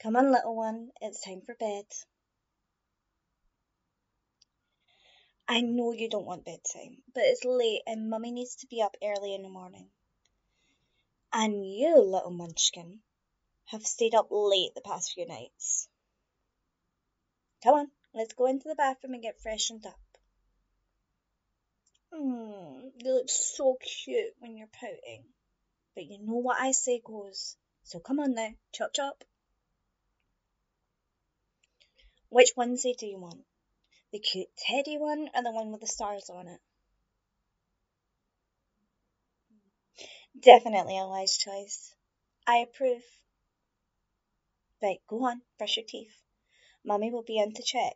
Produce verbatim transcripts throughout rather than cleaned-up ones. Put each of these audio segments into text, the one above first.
Come on, little one, it's time for bed. I know you don't want bedtime, but it's late and Mummy needs to be up early in the morning. And you, little munchkin, have stayed up late the past few nights. Come on, let's go into the bathroom and get freshened up. Hmm, you look so cute when you're pouting. But you know what I say goes. So come on now, chop chop. Which onesie do you want? The cute teddy one or the one with the stars on it? Definitely a wise choice. I approve. Right, go on, brush your teeth. Mummy will be in to check.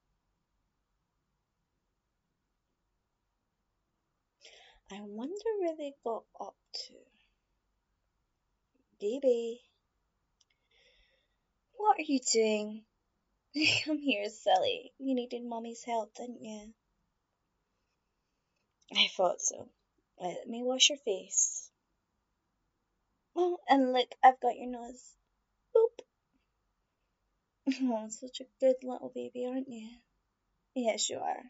I wonder where they got up to. Baby. What are you doing? Come here, silly. You needed Mummy's help, didn't you? I thought so. Let me wash your face. Oh, and look, I've got your nose. Boop. Oh, such a good little baby, aren't you? Yes, you are.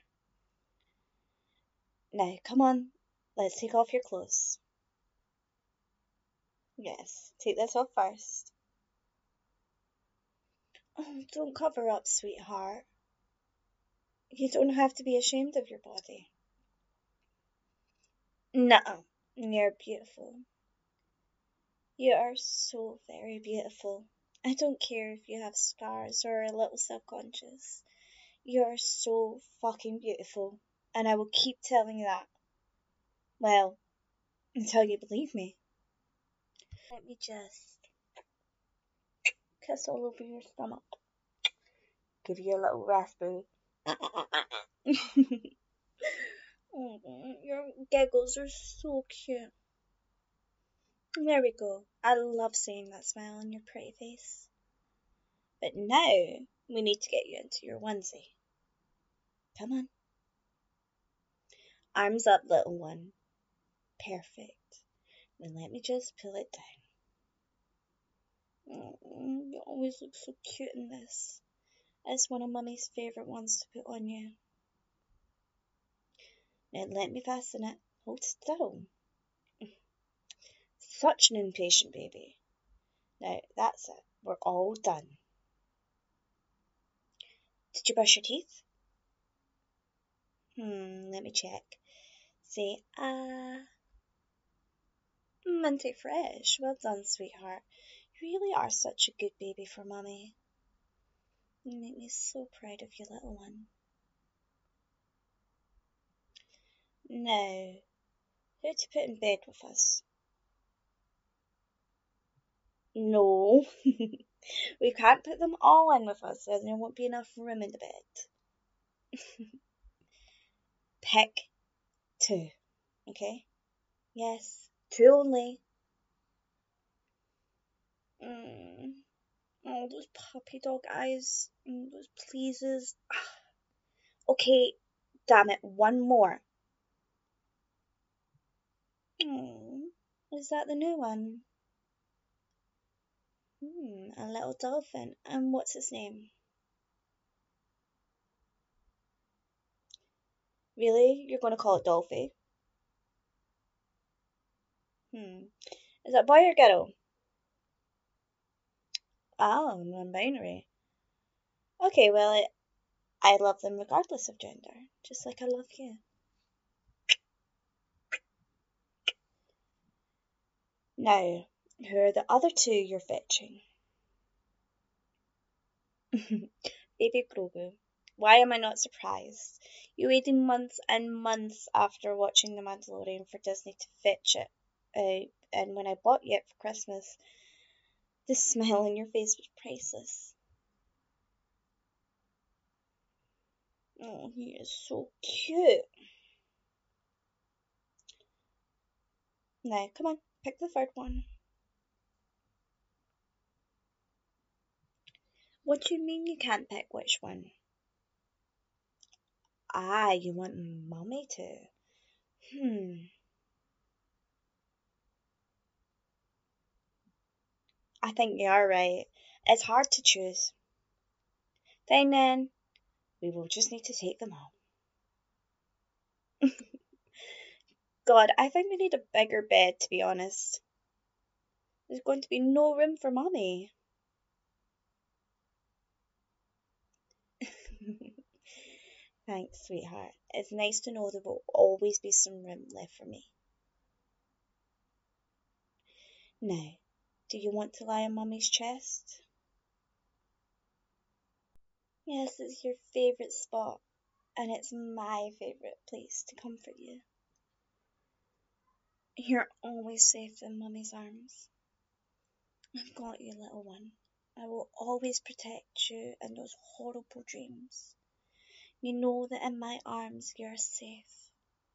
Now, come on. Let's take off your clothes. Yes, take this off first. Oh, don't cover up, sweetheart. You don't have to be ashamed of your body. No, you're beautiful. You are so very beautiful. I don't care if you have scars or are a little self-conscious. You are so fucking beautiful, and I will keep telling you that. Well, until you believe me. Let me just kiss all over your stomach. Give you a little raspberry. Oh, your giggles are so cute. There we go. I love seeing that smile on your pretty face. But now we need to get you into your onesie. Come on. Arms up, little one. Perfect. Then let me just pull it down. Oh, you always look so cute in this. It's one of Mummy's favourite ones to put on you. Now let me fasten it. Hold still. Such an impatient baby. Now that's it. We're all done. Did you brush your teeth? Hmm, let me check. Say, ah. Minty fresh. Well done, sweetheart. You really are such a good baby for Mummy. You make me so proud of you, little one. Now, who to put in bed with us? No. We can't put them all in with us, as there won't be enough room in the bed. Pick two, okay? Yes, two only. Mm. Oh, those puppy dog eyes, mm, those pleases. Okay, damn it, one more. Mm. Is that the new one? Hmm, a little dolphin. And what's its name? Really? You're going to call it Dolphy? Hmm. Is that boy or girl? Oh, non-binary. Okay, well, it, I love them regardless of gender, just like I love you. Now, who are the other two you're fetching? Baby Grogu. Why am I not surprised? You waited months and months after watching The Mandalorian for Disney to fetch it. Uh, and when I bought you it for Christmas, the smile on your face was priceless. Oh, he is so cute. Now, come on, pick the third one. What do you mean you can't pick which one? Ah, you want Mummy to? Hmm. I think you are right. It's hard to choose. Fine then, we will just need to take them home. God, I think we need a bigger bed, to be honest. There's going to be no room for Mummy. Thanks, sweetheart. It's nice to know there will always be some room left for me. Now, do you want to lie on Mummy's chest? Yes, it's your favourite spot, and it's my favourite place to comfort you. You're always safe in Mummy's arms. I've got you, little one. I will always protect you in those horrible dreams. You know that in my arms you are safe.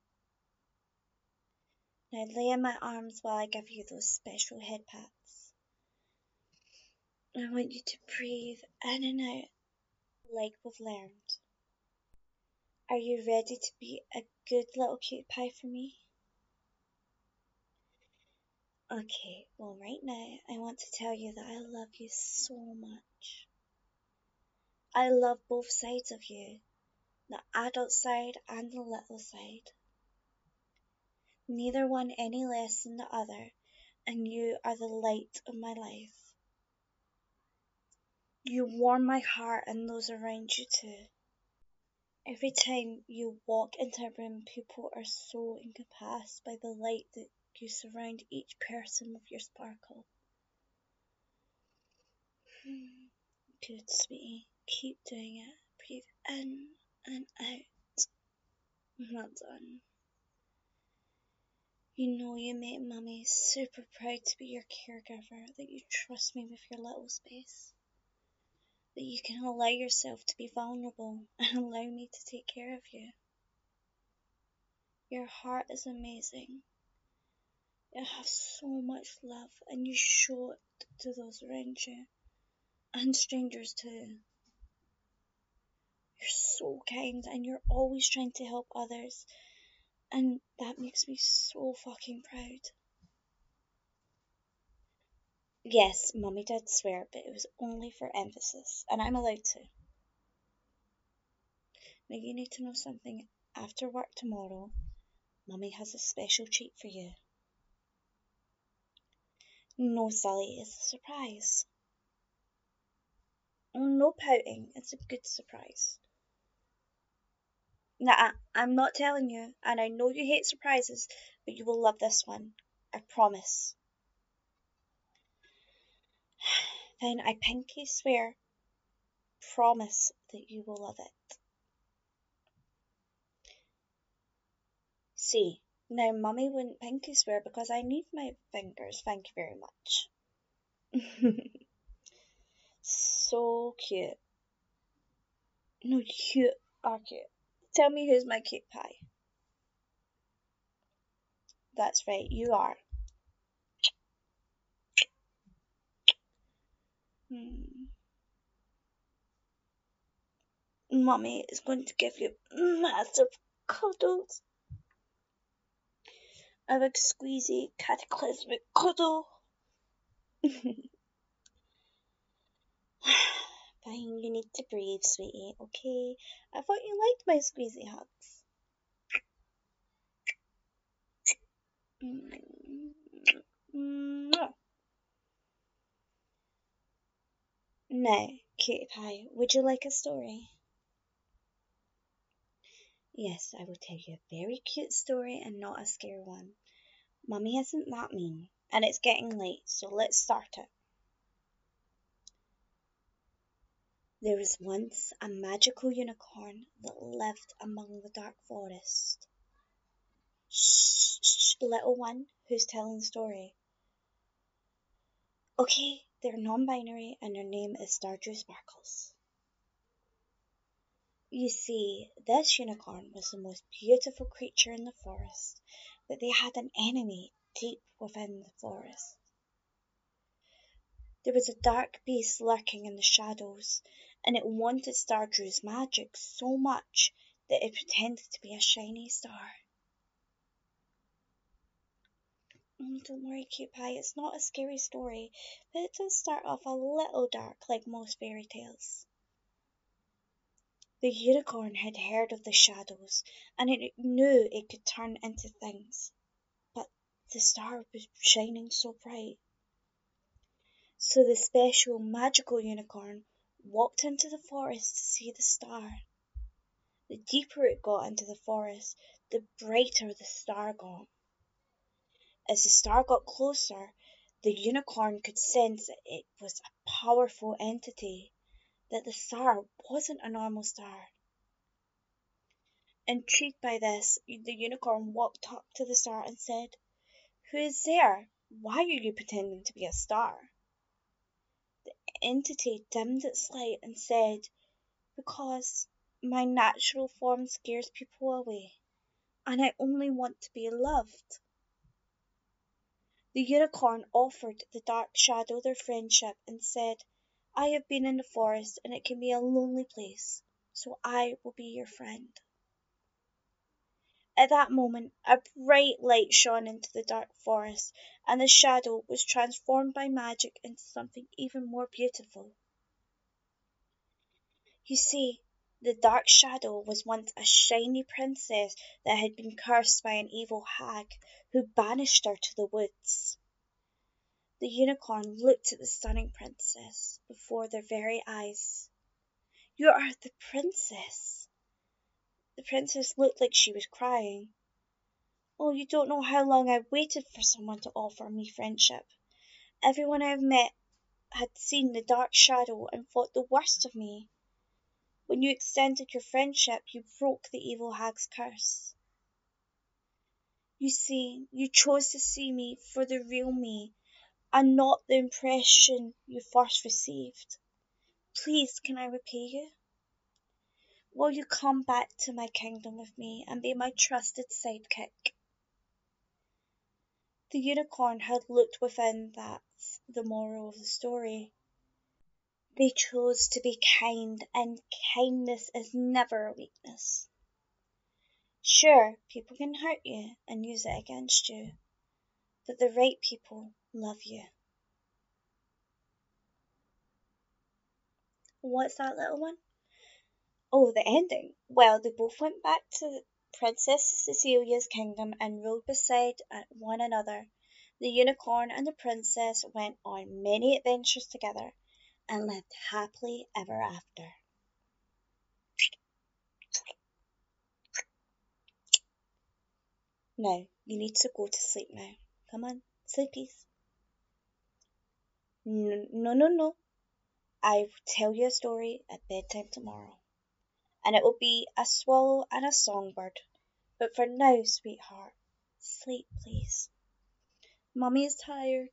Now lay in my arms while I give you those special head pats. I want you to breathe in and out like we've learned. Are you ready to be a good little cute pie for me? Okay, well right now I want to tell you that I love you so much. I love both sides of you, the adult side and the little side. Neither one any less than the other, and you are the light of my life. You warm my heart and those around you too. Every time you walk into a room, people are so encompassed by the light that you surround each person with your sparkle. Good, sweetie. Keep doing it. Breathe in and out. Well done. You know you make Mummy super proud to be your caregiver, that you trust me with your little space. That you can allow yourself to be vulnerable and allow me to take care of you. Your heart is amazing. You have so much love and you show it to those around you and strangers too. You're so kind and you're always trying to help others, and that makes me so fucking proud. Yes, Mummy did swear, but it was only for emphasis, and I'm allowed to. Now you need to know something. After work tomorrow, Mummy has a special treat for you. No, silly, it's a surprise. No pouting, it's a good surprise. Nah, I'm not telling you, and I know you hate surprises, but you will love this one. I promise. Then I pinky swear, promise that you will love it. See, now Mummy wouldn't pinky swear because I need my fingers, thank you very much. So cute. No, you are cute. Tell me who's my cute pie. That's right, you are. Hmm. Mummy is going to give you massive cuddles. A big squeezy cataclysmic cuddle. Fine, you need to breathe, sweetie, okay? I thought you liked my squeezy hugs. Now, cutie pie, would you like a story? Yes, I will tell you a very cute story and not a scary one. Mummy isn't that mean, and it's getting late, so let's start it. There was once a magical unicorn that lived among the dark forest. Shh, shh, little one, who's telling the story? Okay, they're non-binary and their name is Stardew Sparkles. You see, this unicorn was the most beautiful creature in the forest, but they had an enemy deep within the forest. There was a dark beast lurking in the shadows, and it wanted Stardew's magic so much that it pretended to be a shiny star. Mm, don't worry, Cute Pie, it's not a scary story, but it does start off a little dark like most fairy tales. The unicorn had heard of the shadows, and it knew it could turn into things, but the star was shining so bright. So the special magical unicorn walked into the forest to see the star. The deeper it got into the forest, the brighter the star got. As the star got closer, the unicorn could sense that it was a powerful entity, that the star wasn't a normal star. Intrigued by this, the unicorn walked up to the star and said, "Who is there? Why are you pretending to be a star?" The entity dimmed its light and said, "Because my natural form scares people away, and I only want to be loved." The unicorn offered the dark shadow their friendship and said, "I have been in the forest and it can be a lonely place, so I will be your friend." At that moment a bright light shone into the dark forest, and the shadow was transformed by magic into something even more beautiful. You see, the dark shadow was once a shiny princess that had been cursed by an evil hag, who banished her to the woods. The unicorn looked at the stunning princess before their very eyes. "You are the princess!" The princess looked like she was crying. "Oh, you don't know how long I've waited for someone to offer me friendship. Everyone I have met had seen the dark shadow and thought the worst of me. When you extended your friendship, you broke the evil hag's curse. You see, you chose to see me for the real me, and not the impression you first received. Please, can I repay you? Will you come back to my kingdom with me and be my trusted sidekick?" The unicorn had looked within. That's the moral of the story. They chose to be kind, and kindness is never a weakness. Sure, people can hurt you and use it against you, but the right people love you. What's that, little one? Oh, the ending. Well, they both went back to Princess Cecilia's kingdom and rode beside uh, one another. The unicorn and the princess went on many adventures together and lived happily ever after. Now, you need to go to sleep now. Come on, sleepies. No, no, no, no. I will tell you a story at bedtime tomorrow, and it will be a swallow and a songbird. But for now, sweetheart, sleep, please. Mummy is tired.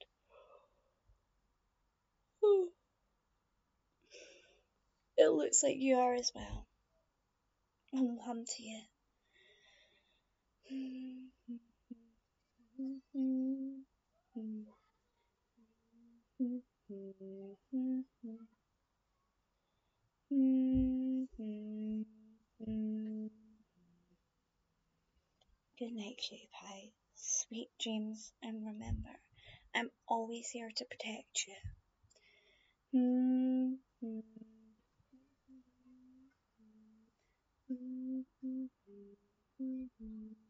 It looks like you are as well. I'll hum to you. Good night, Cutie Pie. Sweet dreams, and remember, I'm always here to protect you.